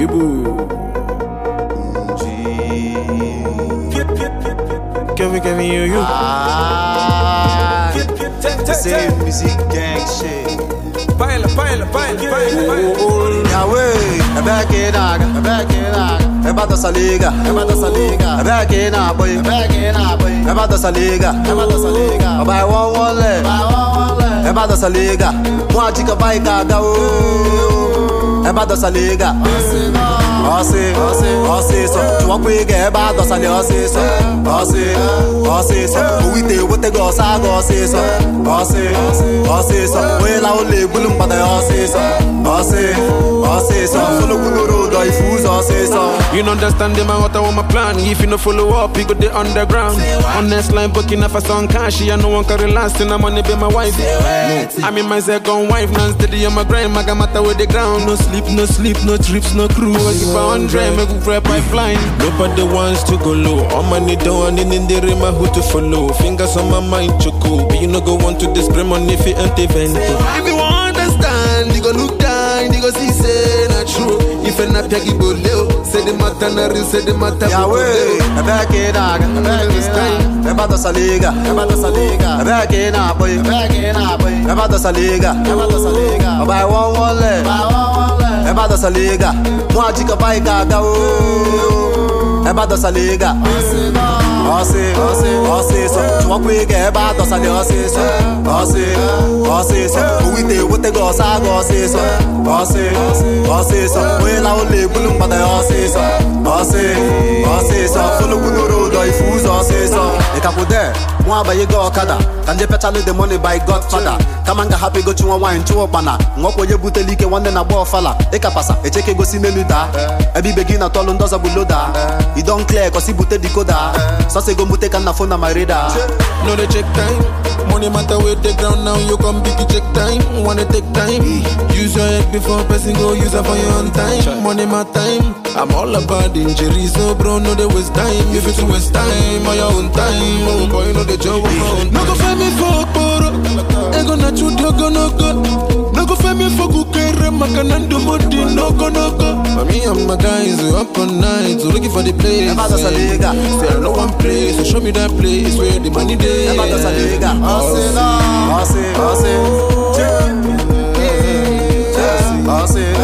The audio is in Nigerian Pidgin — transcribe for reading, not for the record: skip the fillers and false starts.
Boo. Kevin, you. C'est musique gang shit. Baila. Yahweh, back in Aga. Eba dessa liga. Back in a boy. Eba dessa liga. Vai one leg. Eba dessa liga. Uma dica vai cagar. Eba dessa liga. Osi, so tu wan get eba dessa liga. Osi, so we dey what they go sa go osi, so we la ole bulum pada osi, so follow we road or fools osi, so you don't understand them and what I want my plan. If you no follow up, you go the underground. Honest line booking up for some cash. I no one can relax and I'm money be my wife. I'm in my second wife, now steady on my grind. I got matter with the ground. No sleep, no trips, no crew. I keep 100, make a fair pipeline. Nobody wants to go low. All money down and in the rim, who to follow. Fingers on my mind, choco. But you no go want to discriminate if you ain't event. If you want to understand, you go look down, you go see say not true. If you're not peggy boleo, say the matter na real, say the matter. Yahweh, back in Aga. Eba dessa liga. Back in a boy. Eba dessa liga. Vai one leg. Eba dessa liga. Uma dica vai cagar. Eba dessa liga. Osi, so tu wan get eba dessa liga. Osi, so we dey what they go sa go osi, so we la ole bulum pada osi, so follow we road or fools osi, so e ka poder mo abaye go okada kanje petale the money by Godfather kamanga happy go chuwa wine chuwa bana ngoko ye butelike wande na bo fala e ka pasa e cheke go si menuda ebi begina tolo ndoza buloda e don clear cause bute decoder so se go mute kan na phone na my radar no they check time money matter with the ground now you come big check time wanna take time use your head before person go use it for your own time money my time I'm all about injuries so bro no they waste time if it's waste time on your own time oh boy no they joke no go find me for poro e go na chu dogo no go find me for kukere makanando modi no go me and my guys up all night so looking for the place say I know one place so show me that place where the money dey Osi